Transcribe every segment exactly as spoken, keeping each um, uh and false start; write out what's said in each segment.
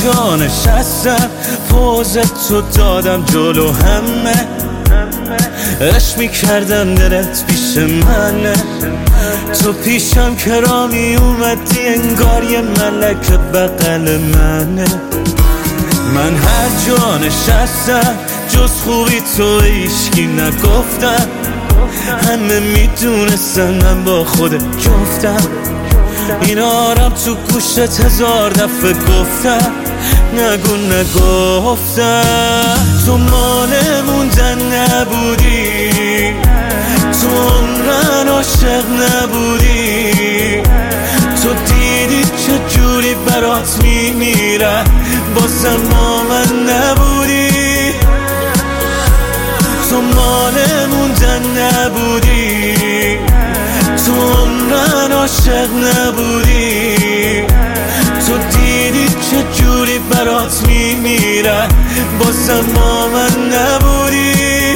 جا نشستم پوزت تو دادم جلو همه، عشق میکردم دلت پیش منه، تو پیشم که را می اومدی انگار یه ملک بغل منه. من هر جا نشستم جز خوبی تو هیچکی نگفتم، همه میدونستن من با خودت جفتم، این آرام تو گوشت هزار دفعه گفتم نگو نگفتم. تو مال موندن نبودی، تو عمرن عاشق نبودی، تو دیدی چه جوری برات میمیرم بازم با من نبودی. تو مال موندن نبودی، تو عمرن عاشق نبودی، تو دیدی چه جوری برات میمیرم بازم با من نبودی.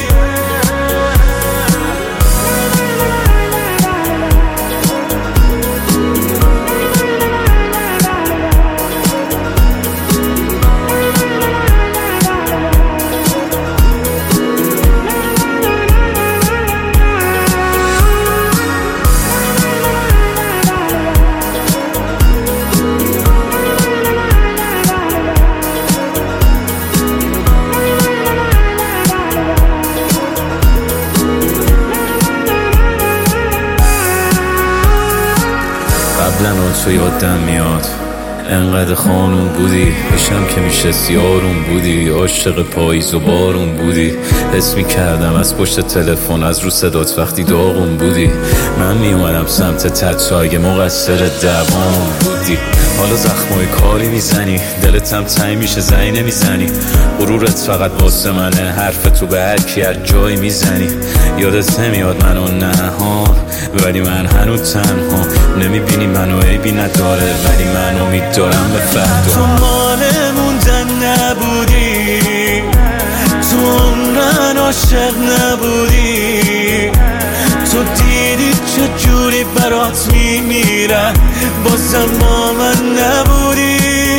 قبلا تو یادم میاد انقدر خانون بودی، پیشم که میشستی آروم بودی، عاشق پاییز و بارون بودی، حس میکردم از پشت تلفن از رو صدات وقتی داغون بودی. من میومدم سمت تت اگه مقصر دوام بودی، حالا زخمای کاری میزنی، دلتم تنگ میشه زنی نمیزنی، غرورت فقط واسه منه، حرف تو به هر کی هر جایی میزنی. یادت نمیاد منو نهان ولی من هنوز تنها، نمیبینی منو عیبی نداره ولی من امید دارم به فردا. تو مال موندن نبودی، تو عمرن عاشق نبودی، تو دیدی چه جوری برات میمیرم بازم با من نبودی.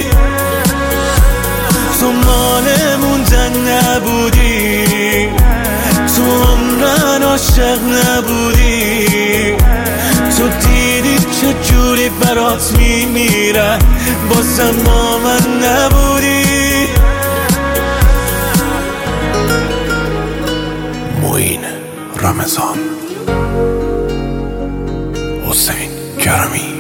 تو مال موندن نبودی، تو عمرن عاشق نبودی، تو دیدی چه جوری برات میمیرم بازم با من نبودی. معین رمضان، حسین کرمی.